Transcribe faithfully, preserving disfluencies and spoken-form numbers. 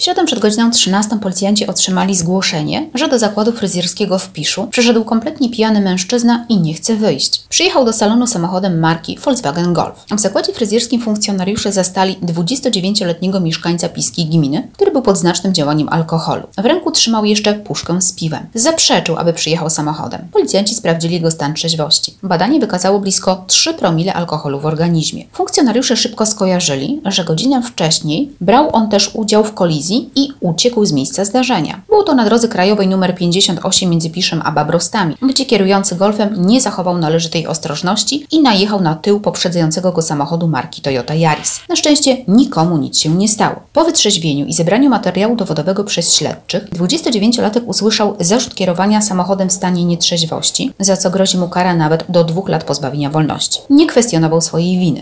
W środę przed godziną trzynastą policjanci otrzymali zgłoszenie, że do zakładu fryzjerskiego w Piszu przyszedł kompletnie pijany mężczyzna i nie chce wyjść. Przyjechał do salonu samochodem marki Volkswagen Golf. W zakładzie fryzjerskim funkcjonariusze zastali dwudziestodziewięcioletniego mieszkańca piskiej gminy, który był pod znacznym działaniem alkoholu. W ręku trzymał jeszcze puszkę z piwem. Zaprzeczył, aby przyjechał samochodem. Policjanci sprawdzili jego stan trzeźwości. Badanie wykazało blisko trzy promile alkoholu w organizmie. Funkcjonariusze szybko skojarzyli, że godzinę wcześniej brał on też udział w kolizji i uciekł z miejsca zdarzenia. Było to na drodze krajowej nr pięćdziesiąt osiem między Piszem a Babrostami, gdzie kierujący Golfem nie zachował należytej ostrożności i najechał na tył poprzedzającego go samochodu marki Toyota Yaris. Na szczęście nikomu nic się nie stało. Po wytrzeźwieniu i zebraniu materiału dowodowego przez śledczych, dwudziestodziewięciolatek usłyszał zarzut kierowania samochodem w stanie nietrzeźwości, za co grozi mu kara nawet do dwóch lat pozbawienia wolności. Nie kwestionował swojej winy.